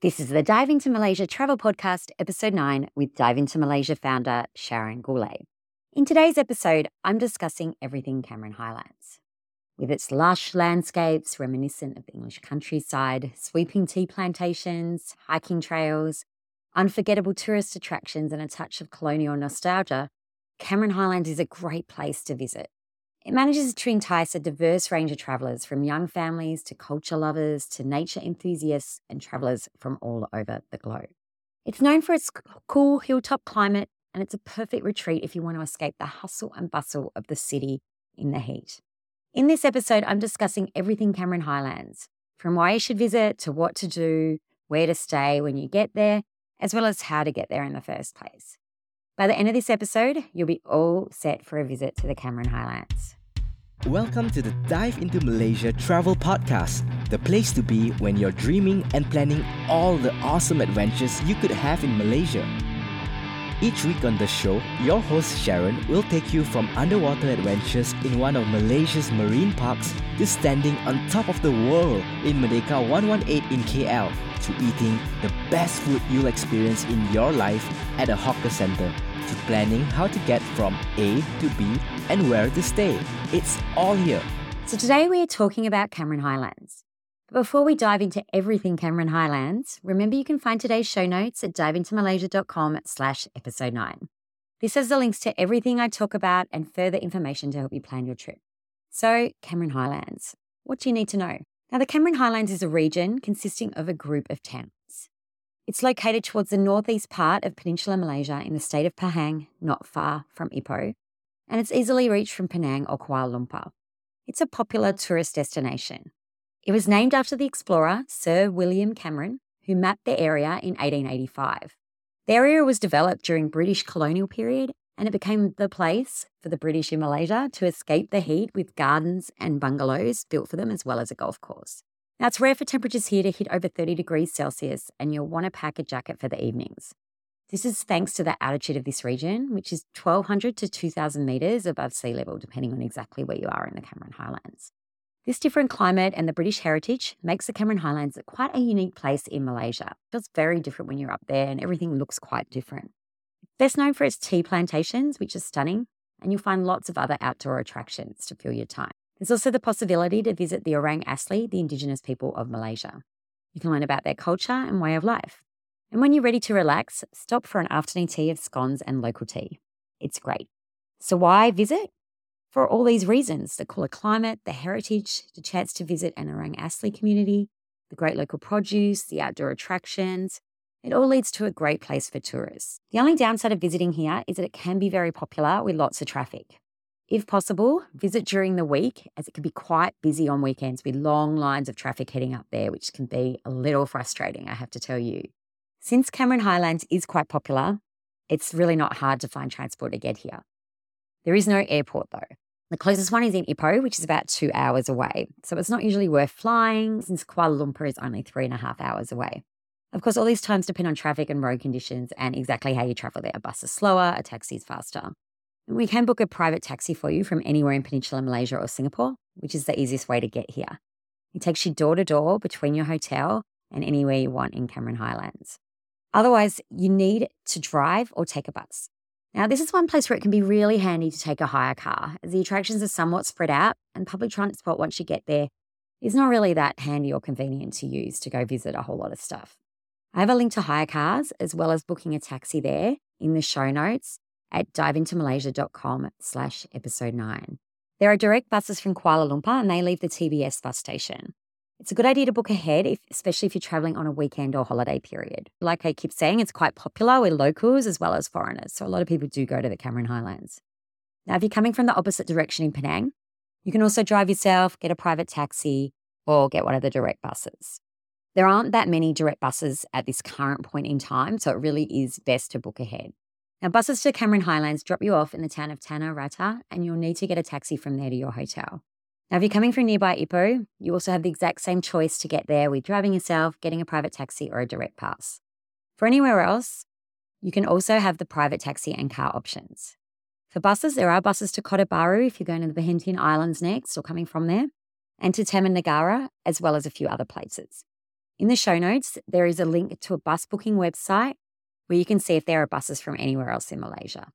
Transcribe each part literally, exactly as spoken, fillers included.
This is the Dive into Malaysia Travel Podcast, Episode nine, with Dive into Malaysia founder Sharon Goulet. In today's episode, I'm discussing everything Cameron Highlands. With its lush landscapes reminiscent of the English countryside, sweeping tea plantations, hiking trails, unforgettable tourist attractions, and a touch of colonial nostalgia, Cameron Highlands is a great place to visit. It manages to entice a diverse range of travellers, from young families to culture lovers to nature enthusiasts and travellers from all over the globe. It's known for its cool hilltop climate, and it's a perfect retreat if you want to escape the hustle and bustle of the city in the heat. In this episode, I'm discussing everything Cameron Highlands, from why you should visit to what to do, where to stay when you get there, as well as how to get there in the first place. By the end of this episode, you'll be all set for a visit to the Cameron Highlands. Welcome to the Dive into Malaysia Travel Podcast, the place to be when you're dreaming and planning all the awesome adventures you could have in Malaysia. Each week on the show, your host Sharon will take you from underwater adventures in one of Malaysia's marine parks to standing on top of the world in Merdeka one one eight in K L to eating the best food you'll experience in your life at a hawker centre, to planning how to get from A to B and where to stay. It's all here. So today we are talking about Cameron Highlands. But before we dive into everything Cameron Highlands, remember you can find today's show notes at diveintomalaysia.com slash episode nine. This has the links to everything I talk about and further information to help you plan your trip. So, Cameron Highlands. What do you need to know? Now, the Cameron Highlands is a region consisting of a group of towns. It's located towards the northeast part of Peninsular Malaysia in the state of Pahang, not far from Ipoh, and it's easily reached from Penang or Kuala Lumpur. It's a popular tourist destination. It was named after the explorer Sir William Cameron, who mapped the area in eighteen eighty-five. The area was developed during British colonial period, and it became the place for the British in Malaysia to escape the heat with gardens and bungalows built for them, as well as a golf course. Now, it's rare for temperatures here to hit over thirty degrees Celsius, and you'll want to pack a jacket for the evenings. This is thanks to the altitude of this region, which is twelve hundred to two thousand metres above sea level, depending on exactly where you are in the Cameron Highlands. This different climate and the British heritage makes the Cameron Highlands quite a unique place in Malaysia. It feels very different when you're up there, and everything looks quite different. It's best known for its tea plantations, which are stunning, and you'll find lots of other outdoor attractions to fill your time. There's also the possibility to visit the Orang Asli, the indigenous people of Malaysia. You can learn about their culture and way of life. And when you're ready to relax, stop for an afternoon tea of scones and local tea. It's great. So why visit? For all these reasons: the cooler climate, the heritage, the chance to visit an Orang Asli community, the great local produce, the outdoor attractions. It all leads to a great place for tourists. The only downside of visiting here is that it can be very popular with lots of traffic. If possible, visit during the week, as it can be quite busy on weekends with long lines of traffic heading up there, which can be a little frustrating, I have to tell you. Since Cameron Highlands is quite popular, it's really not hard to find transport to get here. There is no airport though. The closest one is in Ipoh, which is about two hours away. So it's not usually worth flying, since Kuala Lumpur is only three and a half hours away. Of course, all these times depend on traffic and road conditions and exactly how you travel there. A bus is slower, a taxi is faster. And we can book a private taxi for you from anywhere in Peninsular Malaysia or Singapore, which is the easiest way to get here. It takes you door to door between your hotel and anywhere you want in Cameron Highlands. Otherwise, you need to drive or take a bus. Now, this is one place where it can be really handy to take a hire car, as the attractions are somewhat spread out, and public transport once you get there is not really that handy or convenient to use to go visit a whole lot of stuff. I have a link to hire cars as well as booking a taxi there in the show notes at diveintomalaysia.com slash episode nine. There are direct buses from Kuala Lumpur, and they leave the T B S bus station. It's a good idea to book ahead, if, especially if you're travelling on a weekend or holiday period. Like I keep saying, it's quite popular with locals as well as foreigners, so a lot of people do go to the Cameron Highlands. Now, if you're coming from the opposite direction in Penang, you can also drive yourself, get a private taxi, or get one of the direct buses. There aren't that many direct buses at this current point in time, so it really is best to book ahead. Now, buses to Cameron Highlands drop you off in the town of Tanah Rata, and you'll need to get a taxi from there to your hotel. Now, if you're coming from nearby Ipoh, you also have the exact same choice to get there with driving yourself, getting a private taxi, or a direct pass. For anywhere else, you can also have the private taxi and car options. For buses, there are buses to Kota Baru if you're going to the Perhentian Islands next or coming from there, and to Taman Negara, as well as a few other places. In the show notes, there is a link to a bus booking website where you can see if there are buses from anywhere else in Malaysia.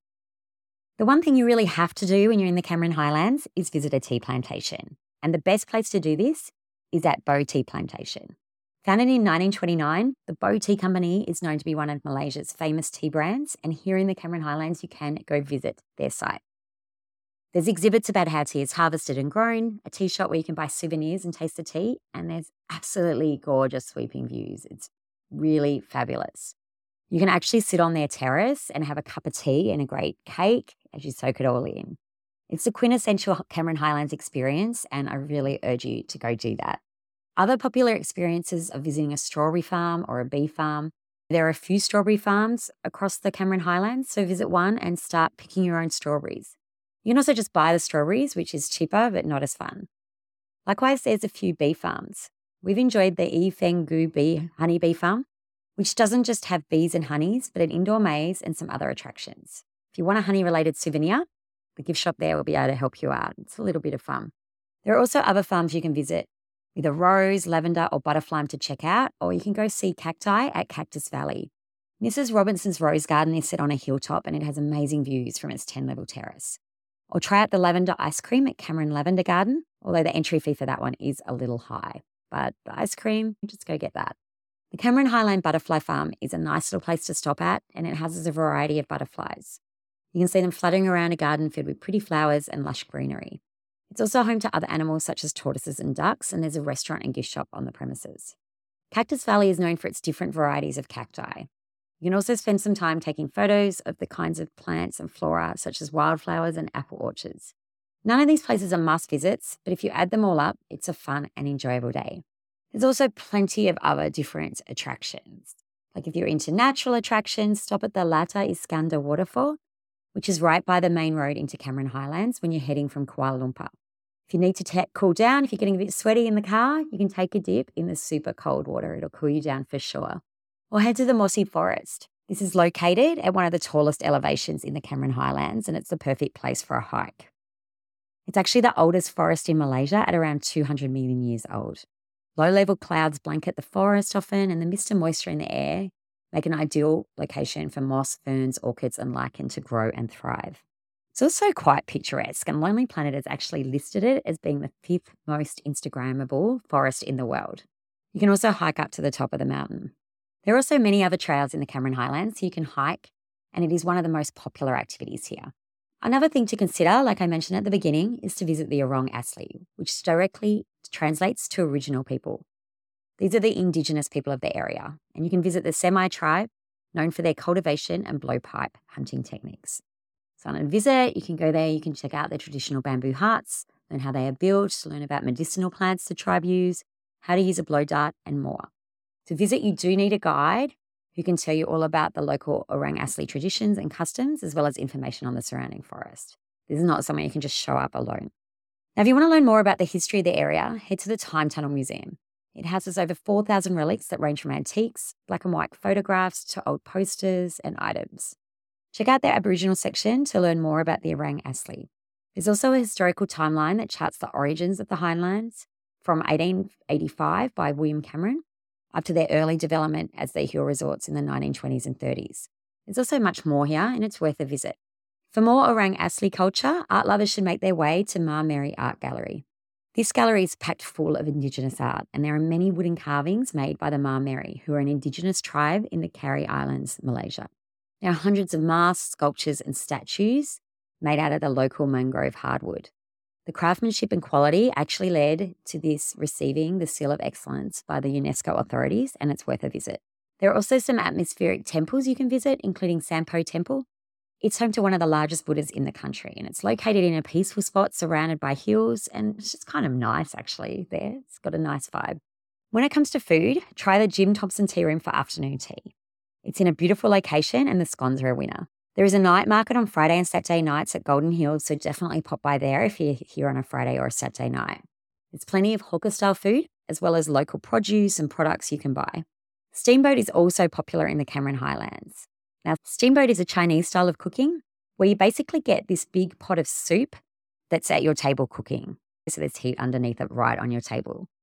The one thing you really have to do when you're in the Cameron Highlands is visit a tea plantation. And the best place to do this is at Boh Tea Plantation. Founded in nineteen twenty-nine, the Boh Tea Company is known to be one of Malaysia's famous tea brands, and here in the Cameron Highlands, you can go visit their site. There's exhibits about how tea is harvested and grown, a tea shop where you can buy souvenirs and taste the tea, and there's absolutely gorgeous sweeping views. It's really fabulous. You can actually sit on their terrace and have a cup of tea and a great cake as you soak it all in. It's the quintessential Cameron Highlands experience, and I really urge you to go do that. Other popular experiences are visiting a strawberry farm or a bee farm. There are a few strawberry farms across the Cameron Highlands, so visit one and start picking your own strawberries. You can also just buy the strawberries, which is cheaper but not as fun. Likewise, there's a few bee farms. We've enjoyed the E Feng Gu Bee Honey Bee Farm, which doesn't just have bees and honeys, but an indoor maze and some other attractions. If you want a honey-related souvenir, the gift shop there will be able to help you out. It's a little bit of fun. There are also other farms you can visit, either rose, lavender, or butterfly to check out, or you can go see cacti at Cactus Valley. Missus Robinson's Rose Garden is set on a hilltop and it has amazing views from its ten-level terrace. Or try out the lavender ice cream at Cameron Lavender Garden, although the entry fee for that one is a little high. But the ice cream, just go get that. The Cameron Highland Butterfly Farm is a nice little place to stop at, and it houses a variety of butterflies. You can see them fluttering around a garden filled with pretty flowers and lush greenery. It's also home to other animals such as tortoises and ducks, and there's a restaurant and gift shop on the premises. Cactus Valley is known for its different varieties of cacti. You can also spend some time taking photos of the kinds of plants and flora such as wildflowers and apple orchards. None of these places are must visits, but if you add them all up, it's a fun and enjoyable day. There's also plenty of other different attractions. Like if you're into natural attractions, stop at the Lata Iskandar waterfall, which is right by the main road into Cameron Highlands when you're heading from Kuala Lumpur. If you need to te- cool down, if you're getting a bit sweaty in the car, you can take a dip in the super cold water. It'll cool you down for sure. Or head to the Mossy Forest. This is located at one of the tallest elevations in the Cameron Highlands, and it's the perfect place for a hike. It's actually the oldest forest in Malaysia at around two hundred million years old. Low-level clouds blanket the forest often, and the mist and moisture in the air make an ideal location for moss, ferns, orchids, and lichen to grow and thrive. It's also quite picturesque, and Lonely Planet has actually listed it as being the fifth most Instagrammable forest in the world. You can also hike up to the top of the mountain. There are also many other trails in the Cameron Highlands you can hike, and it is one of the most popular activities here. Another thing to consider, like I mentioned at the beginning, is to visit the Orang Asli, which directly translates to Original People. These are the indigenous people of the area, and you can visit the Semai tribe, known for their cultivation and blowpipe hunting techniques. So on a visit, you can go there, you can check out their traditional bamboo huts, learn how they are built, learn about medicinal plants the tribe use, how to use a blow dart, and more. To visit, you do need a guide who can tell you all about the local Orang Asli traditions and customs, as well as information on the surrounding forest. This is not somewhere you can just show up alone. Now, if you want to learn more about the history of the area, head to the Time Tunnel Museum. It houses over four thousand relics that range from antiques, black and white photographs, to old posters and items. Check out their Aboriginal section to learn more about the Orang Asli. There's also a historical timeline that charts the origins of the Highlands from eighteen eighty-five by William Cameron up to their early development as their hill resorts in the nineteen twenties and thirties. There's also much more here, and it's worth a visit. For more Orang Asli culture, art lovers should make their way to Ma Mary Art Gallery. This gallery is packed full of Indigenous art, and there are many wooden carvings made by the Ma Mary, who are an Indigenous tribe in the Carey Islands, Malaysia. There are hundreds of masks, sculptures, and statues made out of the local mangrove hardwood. The craftsmanship and quality actually led to this receiving the Seal of Excellence by the UNESCO authorities, and it's worth a visit. There are also some atmospheric temples you can visit, including Sampo Temple. It's home to one of the largest Buddhas in the country, and it's located in a peaceful spot surrounded by hills, and it's just kind of nice actually there. It's got a nice vibe. When it comes to food, try the Jim Thompson Tea Room for afternoon tea. It's in a beautiful location, and the scones are a winner. There is a night market on Friday and Saturday nights at Golden Hills, so definitely pop by there if you're here on a Friday or a Saturday night. There's plenty of hawker-style food, as well as local produce and products you can buy. Steamboat is also popular in the Cameron Highlands. Now, steamboat is a Chinese style of cooking where you basically get this big pot of soup that's at your table cooking. So there's heat underneath it right on your table.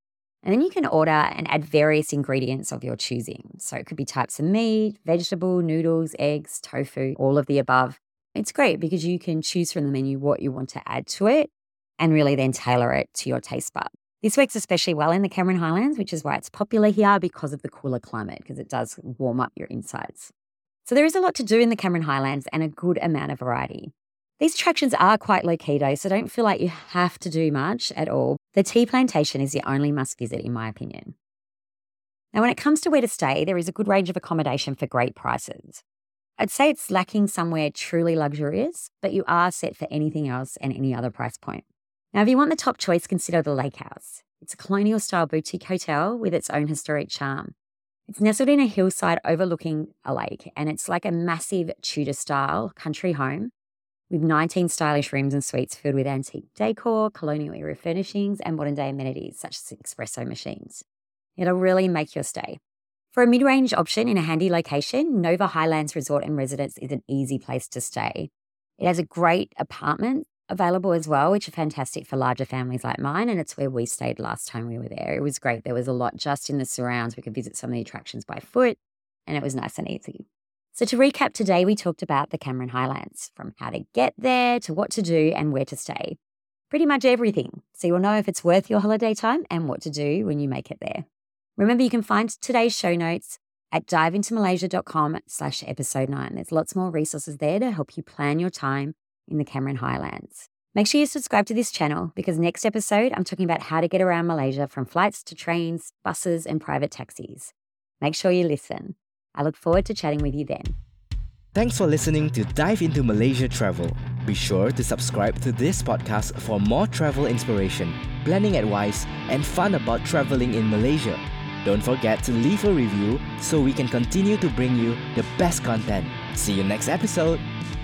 And then you can order and add various ingredients of your choosing. So it could be types of meat, vegetable, noodles, eggs, tofu, all of the above. It's great because you can choose from the menu what you want to add to it and really then tailor it to your taste bud. This works especially well in the Cameron Highlands, which is why it's popular here because of the cooler climate, because it does warm up your insides. So there is a lot to do in the Cameron Highlands and a good amount of variety. These attractions are quite low-key though, so don't feel like you have to do much at all. The tea plantation is the only must-visit in my opinion. Now, when it comes to where to stay, there is a good range of accommodation for great prices. I'd say it's lacking somewhere truly luxurious, but you are set for anything else and any other price point. Now, if you want the top choice, consider the Lake House. It's a colonial-style boutique hotel with its own historic charm. It's nestled in a hillside overlooking a lake, and it's like a massive Tudor-style country home with nineteen stylish rooms and suites filled with antique decor, colonial era furnishings, and modern-day amenities such as espresso machines. It'll really make your stay. For a mid-range option in a handy location, Nova Highlands Resort and Residence is an easy place to stay. It has a great apartment available as well, which are fantastic for larger families like mine, and it's where we stayed last time we were there. It was great. There was a lot just in the surrounds. We could visit some of the attractions by foot, and it was nice and easy. So to recap, today we talked about the Cameron Highlands, from how to get there to what to do and where to stay. Pretty much everything, so you'll know if it's worth your holiday time and what to do when you make it there. Remember, you can find today's show notes at diveintomalaysia.com slash episode nine. There's lots more resources there to help you plan your time in the Cameron Highlands. Make sure you subscribe to this channel because next episode I'm talking about how to get around Malaysia from flights to trains, buses and private taxis. Make sure you listen. I look forward to chatting with you then. Thanks for listening to Dive into Malaysia Travel. Be sure to subscribe to this podcast for more travel inspiration, planning advice, and fun about traveling in Malaysia. Don't forget to leave a review so we can continue to bring you the best content. See you next episode.